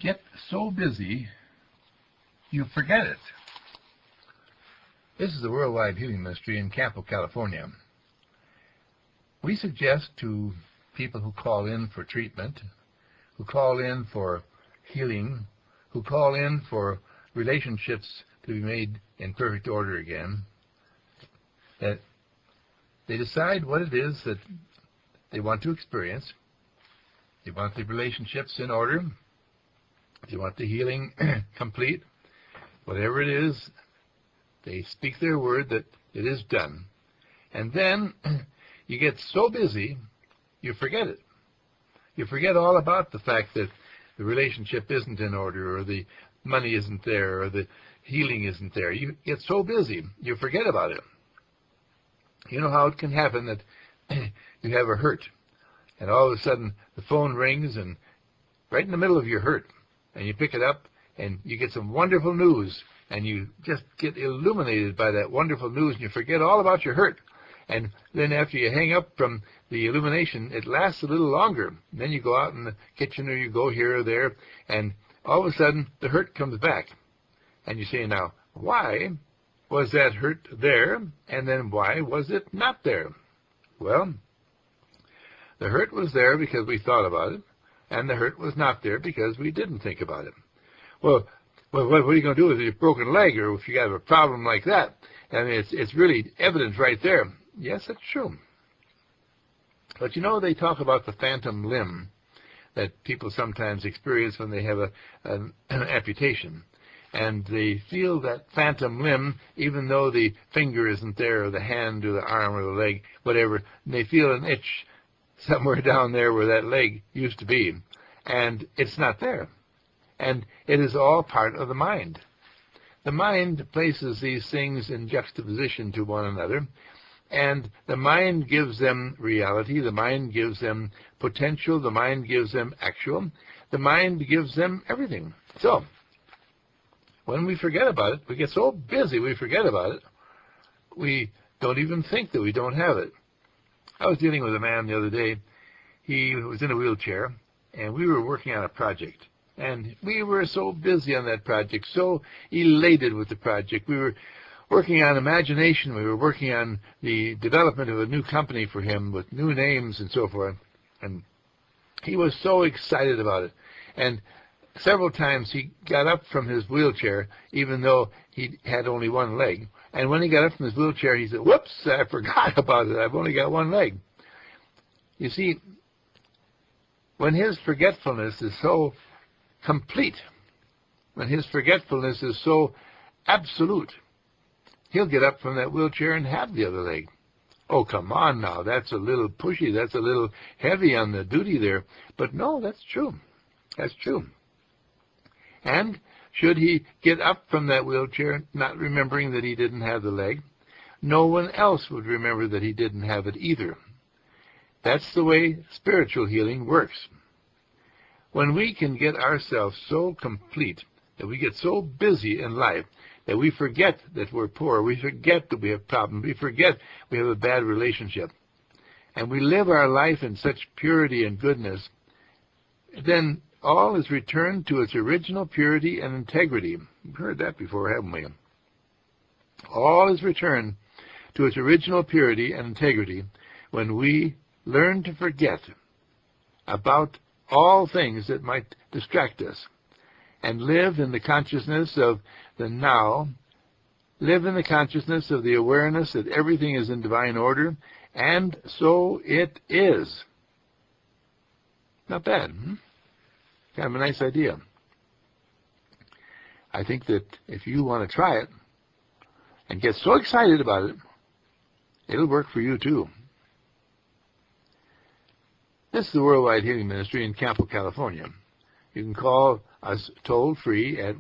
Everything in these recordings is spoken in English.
get so busy you forget it. This is the Worldwide Healing Ministry in Campo, California. We suggest to people who call in for treatment, who call in for healing, who call in for relationships to be made in perfect order again, that they decide what it is that they want to experience. They want the relationships in order. They want the healing complete. Whatever it is, they speak their word that it is done. And then you get so busy, you forget it. You forget all about the fact that the relationship isn't in order, or the money isn't there, or the healing isn't there. You get so busy, you forget about it. You know how it can happen that you have a hurt, and all of a sudden the phone rings, and right in the middle of your hurt, and you pick it up, and you get some wonderful news, and you just get illuminated by that wonderful news, and you forget all about your hurt. And then after you hang up from the illumination, it lasts a little longer. And then you go out in the kitchen, or you go here or there, and all of a sudden the hurt comes back. And you say, now, why was that hurt there, and then why was it not there? Well, the hurt was there because we thought about it, and the hurt was not there because we didn't think about it. Well, what are you going to do with your broken leg, or if you have a problem like that? I mean, it's really evidence right there. Yes, that's true. But you know, they talk about the phantom limb that people sometimes experience when they have an amputation. And they feel that phantom limb, even though the finger isn't there, or the hand, or the arm, or the leg, whatever. And they feel an itch somewhere down there where that leg used to be. And it's not there. And it is all part of the mind. The mind places these things in juxtaposition to one another, and the mind gives them reality, the mind gives them potential, the mind gives them actual, the mind gives them everything. So, when we forget about it, we get so busy we forget about it, we don't even think that we don't have it. I was dealing with a man the other day. He was in a wheelchair, and we were working on a project. And we were so busy on that project, so elated with the project. We were working on imagination. We were working on the development of a new company for him with new names and so forth. And he was so excited about it. And several times he got up from his wheelchair, even though he had only one leg. And when he got up from his wheelchair, he said, whoops, I forgot about it. I've only got one leg. You see, when his forgetfulness is so complete, when his forgetfulness is so absolute, he'll get up from that wheelchair and have the other leg. Oh, come on now, that's a little pushy, that's a little heavy on the duty there. But no, that's true. That's true. And should he get up from that wheelchair not remembering that he didn't have the leg, no one else would remember that he didn't have it either. That's the way spiritual healing works. When we can get ourselves so complete, that we get so busy in life, that we forget that we're poor, we forget that we have problems, we forget we have a bad relationship, and we live our life in such purity and goodness, then all is returned to its original purity and integrity. We've heard that before, haven't we? All is returned to its original purity and integrity when we learn to forget about all things that might distract us, and live in the consciousness of the now, live in the consciousness of the awareness that everything is in divine order, and so it is. Not bad, Kind of a nice idea. I think that if you want to try it and get so excited about it, it'll work for you too. This is the Worldwide Healing Ministry in Campo, California. You can call us toll-free at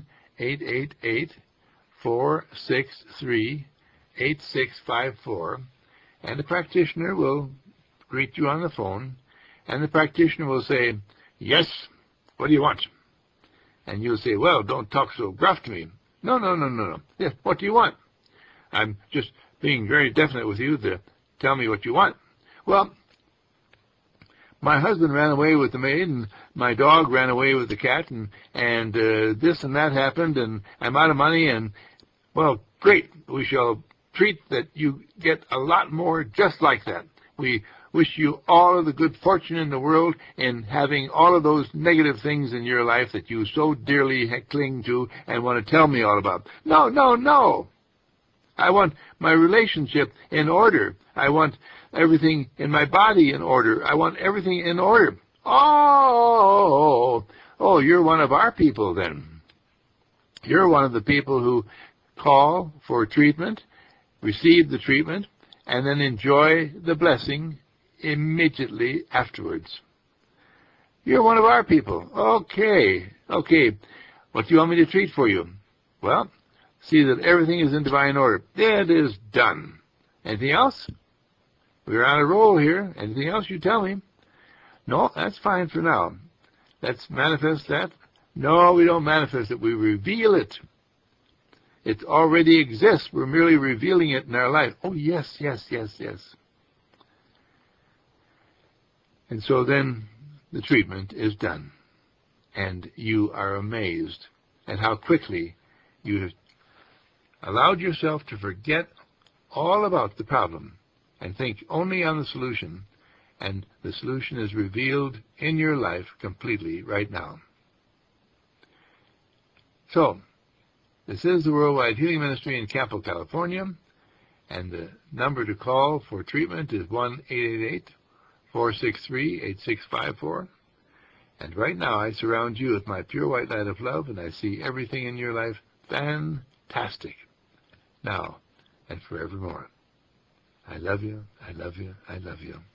1-888-463-8654, and the practitioner will greet you on the phone, and the practitioner will say, yes, what do you want? And you'll say, well, don't talk so gruff to me. No. Yes, what do you want? I'm just being very definite with you to tell me what you want. Well, my husband ran away with the maid, and my dog ran away with the cat, and this and that happened, and I'm out of money, and, well, great. We shall treat that you get a lot more just like that. We wish you all of the good fortune in the world in having all of those negative things in your life that you so dearly cling to and want to tell me all about. No, no, no. I want my relationship in order. I want everything in my body in order. I want everything in order. Oh, you're one of our people then. You're one of the people who call for treatment, receive the treatment, and then enjoy the blessing immediately afterwards. You're one of our people. Okay. What do you want me to treat for you? Well, see that everything is in divine order. It is done. Anything else? We're on a roll here. Anything else, you tell me. No, that's fine for now. Let's manifest that. No, we don't manifest it. We reveal it. It already exists. We're merely revealing it in our life. Oh, yes. And so then the treatment is done. And you are amazed at how quickly you have allowed yourself to forget all about the problem and think only on the solution, and the solution is revealed in your life completely right now. So, this is the Worldwide Healing Ministry in Campo, California, and the number to call for treatment is 1-888-463-8654. And right now I surround you with my pure white light of love, and I see everything in your life fantastic, now and forevermore. I love you, I love you, I love you.